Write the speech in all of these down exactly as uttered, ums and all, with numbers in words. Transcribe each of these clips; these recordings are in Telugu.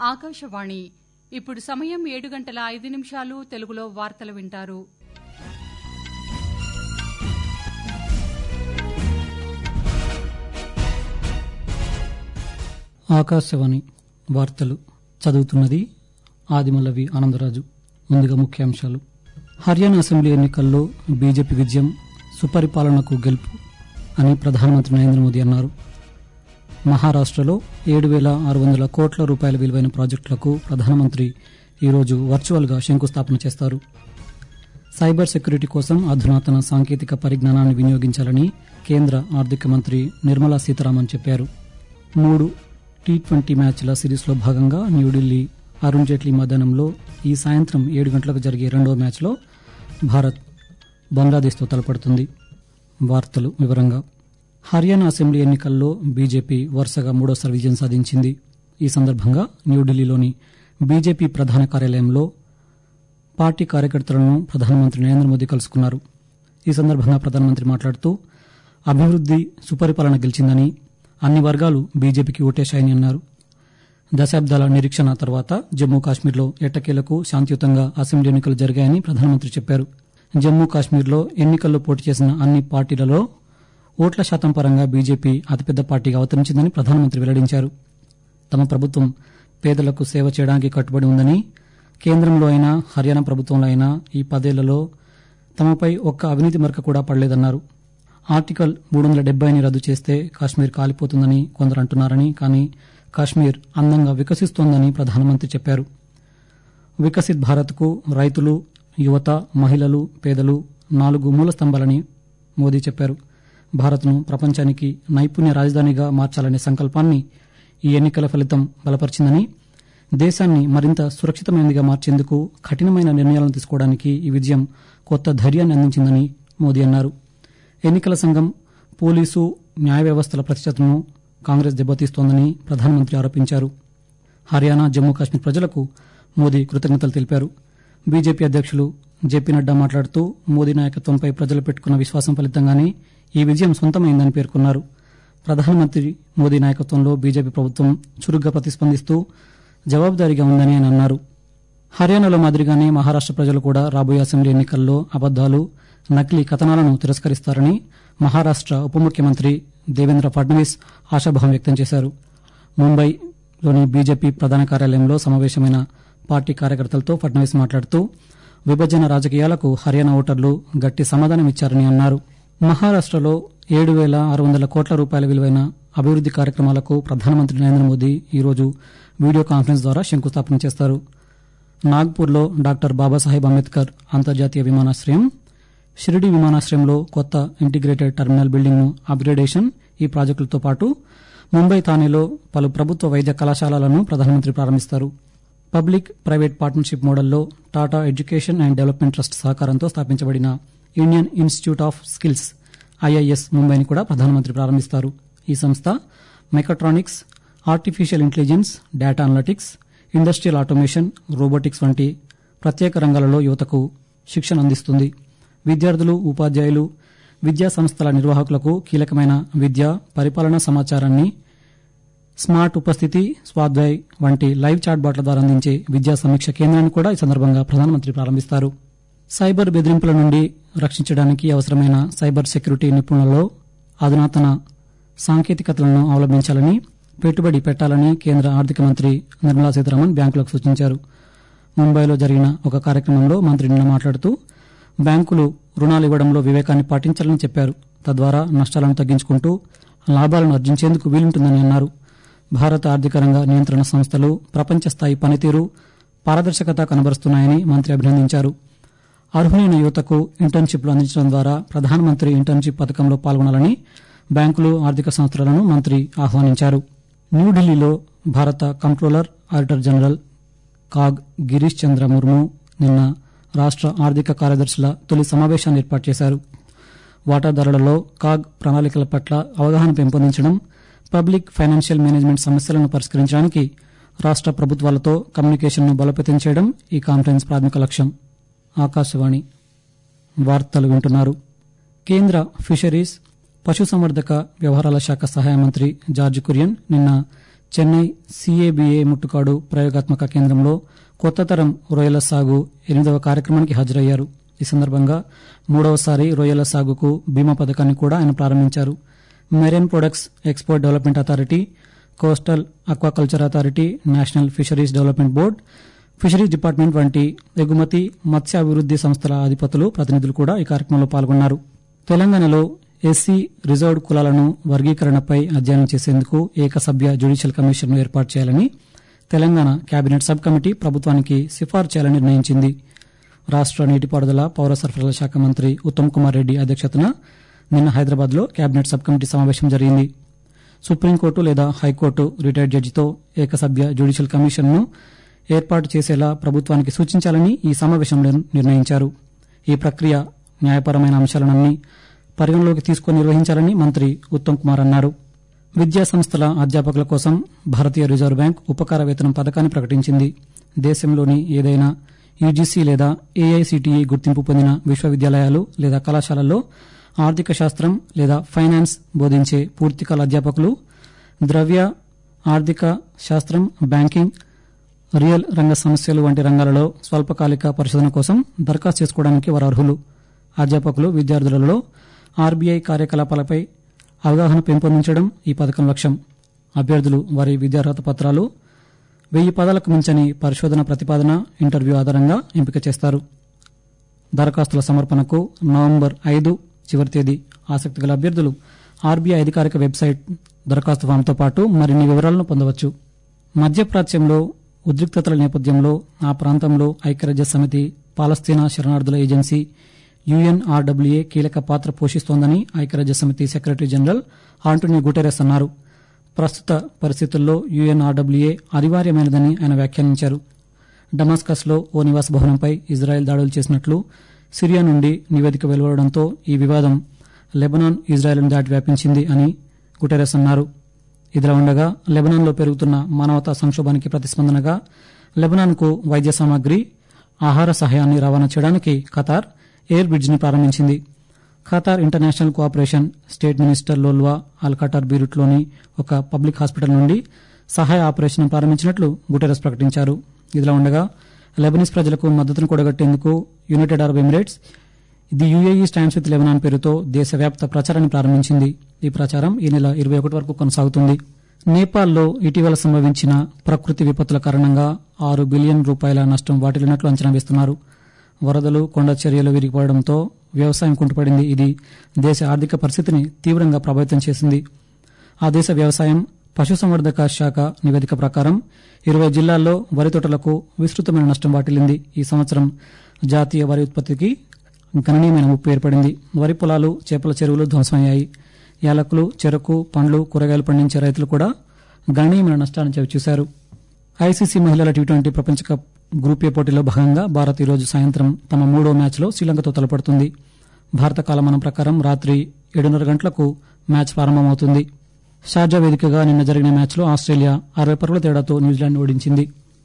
ఆకాశవాణి. ఇప్పుడు సమయం ఏడు గంటల ఐదు నిమిషాలు. తెలుగులో వార్తలు వింటారు. ఆకాశవాణి వార్తలు చదువుతున్నది ఆదిమల్లవి ఆనందరాజు. ముందుగా ముఖ్యాంశాలు. హర్యానా అసెంబ్లీ ఎన్నికల్లో బీజేపీ విజయం సుపరిపాలనకు గెలుపు అని ప్రధానమంత్రి నరేంద్ర మోదీ అన్నారు. మహారాష్టలో ఏడు వేల ఆరు వందల కోట్ల రూపాయల విలువైన ప్రాజెక్టులకు ప్రధానమంత్రి ఈరోజు వర్చువల్గా శంకుస్థాపన చేస్తారు. సైబర్ సెక్యూరిటీ కోసం అధునాతన సాంకేతిక పరిజ్ఞానాన్ని వినియోగించాలని కేంద్ర ఆర్థిక మంత్రి నిర్మలా సీతారామన్ చెప్పారు. మూడు టీ ట్వంటీ మ్యాచ్ల సిరీస్లో భాగంగా న్యూఢిల్లీ అరుణ్ జైట్లీ మైదానంలో ఈ సాయంత్రం ఏడు గంటలకు జరిగే రెండవ మ్యాచ్లో భారత్ బంగ్లాదేశ్తో తలపడుతుంది. వార్తలు వివరంగా. హర్యానా అసెంబ్లీ ఎన్నికల్లో బీజేపీ వరుసగా మూడోసారి విజయం సాధించింది. ఈ సందర్భంగా న్యూఢిల్లీలోని బీజేపీ ప్రధాన కార్యాలయంలో పార్టీ కార్యకర్తలను ప్రధానమంత్రి నరేంద్ర మోదీ కలుసుకున్నారు. ఈ సందర్భంగా ప్రధానమంత్రి మాట్లాడుతూ అభివృద్ది సుపరిపాలన గెలిచిందని, అన్ని వర్గాలు బీజేపీకి ఓటేశాయని అన్నారు. దశాబ్దాల నిరీక్షణ తర్వాత జమ్మూ కాశ్మీర్లో ఎట్టకేలకు శాంతియుతంగా అసెంబ్లీ ఎన్నికలు జరిగాయని ప్రధానమంత్రి చెప్పారు. జమ్మూ కాశ్మీర్లో ఎన్నికల్లో పోటీ చేసిన అన్ని పార్టీలలో ఓట్ల శాతం పరంగా బీజేపీ అతిపెద్ద పార్టీగా అవతరించిందని ప్రధానమంత్రి వెల్లడించారు. తమ ప్రభుత్వం పేదలకు సేవ చేయడానికి కట్టుబడి ఉందని, కేంద్రంలో అయినా హర్యానా ప్రభుత్వంలో అయినా ఈ పదేళ్లలో తమపై ఒక్క అవినీతి మరక కూడా పడలేదన్నారు. ఆర్టికల్ మూడు వందల డెబ్బైని రద్దు చేస్తే కాశ్మీర్ కాలిపోతుందని కొందరు అంటున్నారని, కానీ కాశ్మీర్ అందంగా వికసిస్తోందని ప్రధానమంత్రి చెప్పారు. వికసిత్ భారత్కు రైతులు, యువత, మహిళలు, పేదలు నాలుగు మూల స్తంభాలని మోదీ చెప్పారు. భారత్ను ప్రపంచానికి నైపుణ్య రాజధానిగా మార్చాలనే సంకల్పాన్ని ఈ ఎన్నికల ఫలితం బలపరిచిందని, దేశాన్ని మరింత సురక్షితమైనదిగా మార్చేందుకు కఠినమైన నిర్ణయాలను తీసుకోవడానికి ఈ విజయం కొత్త ధైర్యాన్ని అందించిందని మోదీ అన్నారు. ఎన్నికల సంఘం, పోలీసు, న్యాయ వ్యవస్థల ప్రతిష్టతను కాంగ్రెస్ దెబ్బతీస్తోందని ప్రధానమంత్రి ఆరోపించారు. హర్యానా, జమ్మూ కాశ్మీర్ ప్రజలకు మోదీ కృతజ్ఞతలు తెలిపారు. బీజేపీ అధ్యక్షులు జేపీ నడ్డా మాట్లాడుతూ మోదీ నాయకత్వంపై ప్రజలు పెట్టుకున్న విశ్వాసం ఫలితంగానే ఈ విజయం సొంతమైందని పేర్కొన్నారు. ప్రధానమంత్రి మోదీ నాయకత్వంలో బీజేపీ ప్రభుత్వం చురుగ్గా ప్రతిస్పందిస్తూ జవాబుదారీగా ఉందని ఆయన అన్నారు. హర్యానాలో మాదిరిగానే మహారాష్ట ప్రజలు కూడా రాబోయే అసెంబ్లీ ఎన్నికల్లో అబద్దాలు, నకిలీ కథనాలను తిరస్కరిస్తారని మహారాష్ట ఉప ముఖ్యమంత్రి దేవేంద్ర ఫడ్నవీస్ ఆశాభావం వ్యక్తం చేశారు. ముంబైలోని బీజేపీ ప్రధాన కార్యాలయంలో సమావేశమైన పార్టీ కార్యకర్తలతో ఫడ్నవీస్ మాట్లాడుతూ విభజన రాజకీయాలకు హర్యానా ఓటర్లు గట్టి సమాధానమిచ్చారని అన్నారు. మహారాష్టలో ఏడు వేల ఆరు వందల కోట్ల రూపాయల విలువైన అభివృద్ది కార్యక్రమాలకు ప్రధానమంత్రి నరేంద్ర మోదీ ఈరోజు వీడియో కాన్ఫరెన్స్ ద్వారా శంకుస్థాపన చేస్తారు. నాగ్పూర్లో డాక్టర్ బాబాసాహెబ్ అంబేద్కర్ అంతర్జాతీయ విమానాశ్రయం, షిరిడి విమానాశ్రయంలో కొత్త ఇంటిగ్రేటెడ్ టెర్మినల్ బిల్డింగ్ను అప్గ్రేడేషన్ ఈ ప్రాజెక్టులతో పాటు ముంబై, థానేలో పలు ప్రభుత్వ వైద్య కళాశాలలను ప్రధానమంత్రి ప్రారంభిస్తారు. పబ్లిక్ ప్రైవేట్ పార్ట్నర్షిప్ మోడల్లో Tata education and development trust సహకారంతో స్థాపించబడిన Indian institute of skills IIS ముంబైని కూడా ప్రధానమంత్రి ప్రారంభిస్తారు. ఈ సంస్థ mechatronics, artificial intelligence, data analytics, industrial automation, robotics వంటి ప్రత్యేక రంగాలలో యువతకు శిక్షణ అందిస్తుంది. విద్యార్థులు, ఉపాధ్యాయులు, విద్యా సంస్థల నిర్వాహకులకు కీలకమైన విద్య, పరిపాలనా సమాచారాన్ని స్మార్ట్ ఉపస్థితి, స్వాధ్యాయ్ వంటి లైవ్ చాట్ బాట్ల ద్వారా అందించే విద్యా సమీక్ష కేంద్రాన్ని కూడా ఈ సందర్భంగా ప్రధానమంత్రి ప్రారంభిస్తారు. సైబర్ బెదిరింపుల నుండి రక్షించడానికి అవసరమైన సైబర్ సెక్యూరిటీ నిపుణులలో అధునాతన సాంకేతికతలను అవలంబించాలని, పెట్టుబడి పెట్టాలని కేంద్ర ఆర్థిక మంత్రి నిర్మలా సీతారామన్ బ్యాంకులకు సూచించారు. ముంబైలో జరిగిన ఒక కార్యక్రమంలో మంత్రి నిన్న మాట్లాడుతూ బ్యాంకులు రుణాలు ఇవ్వడంలో వివేకాన్ని పాటించాలని చెప్పారు. తద్వారా నష్టాలను తగ్గించుకుంటూ లాభాలను ఆర్జించేందుకు వీలుంటుందని అన్నారు. భారత ఆర్థిక రంగ నియంత్రణ సంస్థలు ప్రపంచ స్థాయి పనితీరు, పారదర్శకత కనబరుస్తున్నాయని మంత్రి అభినందించారు. అర్హులైన యువతకు ఇంటర్న్షిప్లు అందించడం ద్వారా ప్రధానమంత్రి ఇంటర్న్షిప్ పథకంలో పాల్గొనాలని బ్యాంకులు, ఆర్థిక సంస్థలను మంత్రి ఆహ్వానించారు. న్యూఢిల్లీలో భారత comptroller, auditor general CAG Girish Chandra Murmu నిన్న రాష్ట ఆర్థిక కార్యదర్శుల తొలి సమావేశాన్ని ఏర్పాటు చేశారు. వాటాదారులలో కాగ్ ప్రణాళికల పట్ల అవగాహన పెంపొందించడం, పబ్లిక్ ఫైనాన్షియల్ మేనేజ్మెంట్ సమస్యలను పరిష్కరించడానికి రాష్ట ప్రభుత్వాలతో కమ్యూనికేషన్ను బలోపేతం చేయడం ఈ కాన్ఫరెన్స్ ప్రాథమిక లక్ష్యం. ఆకాశవాణి వార్తలు వింటున్నారు. కేంద్ర ఫిషరీస్, పశుసంవర్ధక వ్యవహారాల శాఖ సహాయ మంత్రి జార్జ్ కురియన్ నిన్న చెన్నై సీఏబీఏ ముట్టుకాడు ప్రయోగాత్మక కేంద్రంలో కొత్త తరం రొయ్యల సాగు ఎనిమిదవ కార్యక్రమానికి హాజరయ్యారు. ఈ సందర్భంగా మూడవసారి రొయ్యల సాగుకు బీమా పథకాన్ని కూడా ఆయన ప్రారంభించారు. Marine products export development authority, coastal aquaculture authority, national fisheries development board, fisheries department వంటి ఎగుమతి మత్స్యాభివృద్ది సంస్థల అధిపతులు, ప్రతినిధులు కూడా ఈ కార్యక్రమంలో పాల్గొన్నారు. తెలంగాణలో ఎస్సీ రిజర్వ్డ్ కులాలను వర్గీకరణపై అధ్యయనం చేసేందుకు ఏకసభ్య జ్యుడిషియల్ కమిషన్ను ఏర్పాటు చేయాలని తెలంగాణ కేబినెట్ సబ్ కమిటీ ప్రభుత్వానికి సిఫార్సు చేయాలని నిర్ణయించింది. రాష్ట నీటిపారుదల పౌర సరఫరాల శాఖ మంత్రి ఉత్తమ్ కుమార్ రెడ్డి అధ్యక్షతన నిన్న హైదరాబాద్ లో కేబినెట్ సబ్ కమిటీ సమావేశం జరిగింది. సుప్రీంకోర్టు లేదా హైకోర్టు రిటైర్డ్ జడ్జితో ఏకసభ్య జ్యుడిషియల్ కమిషన్ను ఏర్పాటు చేసేలా ప్రభుత్వానికి సూచించాలని ఈ సమావేశంలో నిర్ణయించారు. ఈ ప్రక్రియ న్యాయపరమైన అంశాలన్నీ పరిగణలోకి తీసుకుని నిర్వహించాలని మంత్రి ఉత్తమ్ కుమార్ అన్నారు. విద్యా సంస్థల అధ్యాపకుల కోసం భారతీయ రిజర్వ్ బ్యాంక్ ఉపకార వేతనం పథకాన్ని ప్రకటించింది. దేశంలోని ఏదైనా యూజీసీ లేదా ఏఐసిటిఈ గుర్తింపు పొందిన విశ్వవిద్యాలయాలు లేదా కళాశాలల్లో ఆర్థిక శాస్త్రం లేదా ఫైనాన్స్ బోధించే పూర్తికాల అధ్యాపకులు ద్రవ్య ఆర్థిక శాస్త్రం, బ్యాంకింగ్, రియల్ రంగ సమస్యలు వంటి రంగాలలో స్వల్పకాలిక పరిశోధన కోసం దరఖాస్తు చేసుకోవడానికి వారు అర్హులు. అధ్యాపకులు, విద్యార్థులలో ఆర్బీఐ కార్యకలాపాలపై అవగాహన పెంపొందించడం ఈ పథకం లక్ష్యం. అభ్యర్థులు వారి విద్యార్హత పత్రాలు వెయ్యి పదాలకు మించని పరిశోధన ప్రతిపాదన, ఇంటర్వ్యూ ఆధారంగా ఎంపిక చేస్తారు. దరఖాస్తుల సమర్పణకు నవంబర్ ఐదు చివరి తేదీ. ఆసక్తి గల అభ్యర్థులు ఆర్బీఐ అధికారిక వెబ్సైట్ దరఖాస్తు ఫామ్తో పాటు మరిన్ని వివరాలను పొందవచ్చు. మధ్యప్రాచ్యంలో ఉద్రిక్తతల నేపథ్యంలో ఆ ప్రాంతంలో ఐక్యరాజ్య సమితి, పాలస్తీనా శరణార్థుల ఏజెన్సీ యూఎన్ఆర్డబ్ల్యూఏ కీలక పాత్ర పోషిస్తోందని ఐక్యరాజ్య సమితి సెక్రటరీ జనరల్ ఆంటోనియో గుటెరెస్ అన్నారు. ప్రస్తుత పరిస్థితుల్లో యూఎన్ఆర్డబ్ల్యూఏ అనివార్యమైనదని ఆయన వ్యాఖ్యానించారు. డమాస్కస్లో ఓ నివాస భవనంపై ఇజ్రాయెల్ దాడులు చేసినట్లు సిరియా నుండి నివేదిక వెలువడడంతో ఈ వివాదం లెబనాన్, ఇజ్రాయెల్ను దాటి వ్యాపించింది అని గుటెరెస్ అన్నారు. ఇదిలా ఉండగా లెబనాన్లో పెరుగుతున్న మానవతా సంక్షోభానికి ప్రతిస్పందనగా లెబనాన్కు వైద్య సామాగ్రి, ఆహార సహాయాన్ని రవాణా చేయడానికి ఖతార్ ఎయిర్ బ్రిడ్జిని ప్రారంభించింది. Qatar international cooperation state minister Lolwah Al Khater బీరుట్లోని ఒక పబ్లిక్ హాస్పిటల్ నుండి సహాయ ఆపరేషన్ ప్రారంభించినట్లు గుటెరస్ ప్రకటించారు. ఇదిలా ఉండగా లెబనీస్ ప్రజలకు మద్దతును కూడగట్టేందుకు united Arab emirates the UAE stands with Lebanon పేరుతో దేశవ్యాప్త ప్రచారాన్ని ప్రారంభించింది. ఈ ప్రచారం ఈ నెల ఇరవై ఒకటి వరకు కొనసాగుతుంది. నేపాల్లో ఇటీవల సంభవించిన ప్రకృతి విపత్తుల కారణంగా ఆరు బిలియన్ రూపాయల నష్టం వాటిల్లినట్లు అంచనా వేస్తున్నారు. వరదలు, కొండ చర్యలు విరిగిపడడంతో వ్యవసాయం కుంటుపడింది. ఇది దేశ ఆర్థిక పరిస్థితిని తీవ్రంగా ప్రభావితం చేసింది. ఆ దేశ వ్యవసాయం పశుసంవర్ధక శాఖ నివేదిక ప్రకారం ఇరవై జిల్లాల్లో వరి తోటలకు విస్తృతమైన నష్టం వాటిల్లింది. ఈ సంవత్సరం జాతీయ వరి ఉత్పత్తికి గణనీయమైన ముప్పు ఏర్పడింది. వరి పొలాలు, చేపల చెరువులు ధ్వంసమయ్యాయి. యాలకులు, చెరకు, పండ్లు, కూరగాయలు పండించే రైతులు కూడా గణనీయమైన నష్టాన్ని చవిచూశారు. ఐసీసీ మహిళల టీ ట్వంటీ ప్రపంచ కప్ గ్రూప్ ఏ పోటీలో భాగంగా భారత్ ఈరోజు సాయంత్రం తమ మూడో మ్యాచ్లో శ్రీలంకతో తలపడుతుంది. భారత కాలమానం ప్రకారం రాత్రి ఏడున్నర గంటలకు మ్యాచ్ ప్రారంభమవుతుంది. షార్జా వేదికగా నిన్న జరిగిన మ్యాచ్లో ఆస్ట్రేలియా అరవై పరుగుల తేడాతో న్యూజిలాండ్ ఓడించింది.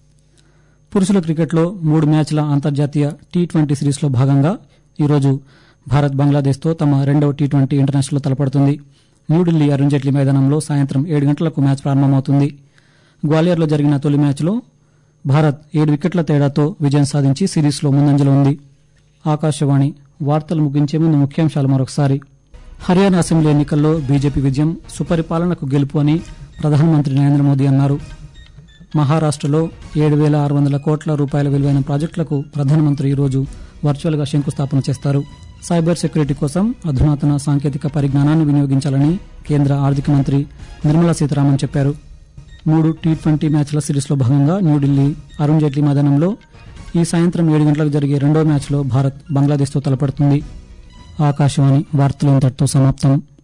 పురుషుల క్రికెట్లో మూడు మ్యాచ్ల అంతర్జాతీయ టీ ట్వంటీ సిరీస్లో భాగంగా ఈరోజు భారత్ బంగ్లాదేశ్తో తమ రెండవ టీ ట్వంటీ ఇంటర్నేషనల్లో తలపడుతుంది. న్యూఢిల్లీ అరుణ్ జైట్లీ మైదానంలో సాయంత్రం ఏడు గంటలకు మ్యాచ్ ప్రారంభమవుతుంది. గ్వాలియర్లో జరిగిన తొలి మ్యాచ్లో భారత్ ఏడు వికెట్ల తేడాతో విజయం సాధించి సిరీస్లో ముందంజలో ఉంది. ఆకాశవాణి వార్తలు ముగించే ముందు ముఖ్యాంశాలు మరొకసారి. హర్యానా అసెంబ్లీ ఎన్నికల్లో బీజేపీ విజయం సుపరిపాలనకు గెలుపు అని ప్రధానమంత్రి నరేంద్ర మోదీ అన్నారు. మహారాష్టలో ఏడు వేల ఆరు వందల కోట్ల రూపాయల విలువైన ప్రాజెక్టులకు ప్రధానమంత్రి ఈరోజు వర్చువల్ గా శంకుస్థాపన చేస్తారు. సైబర్ సెక్యూరిటీ కోసం అధునాతన సాంకేతిక పరిజ్ఞానాన్ని వినియోగించాలని కేంద్ర ఆర్థిక మంత్రి నిర్మలా సీతారామన్ చెప్పారు. మూడు టీ ట్వంటీ మ్యాచ్ల సిరీస్లో భాగంగా న్యూఢిల్లీ అరుణ్ జైట్లీ మైదానంలో ఈ సాయంత్రం ఏడు గంటలకు జరిగే రెండో మ్యాచ్లో భారత్ బంగ్లాదేశ్తో తలపడుతుంది. ఆకాశవాణి వార్తలు ఇంతటితో సమాప్తం.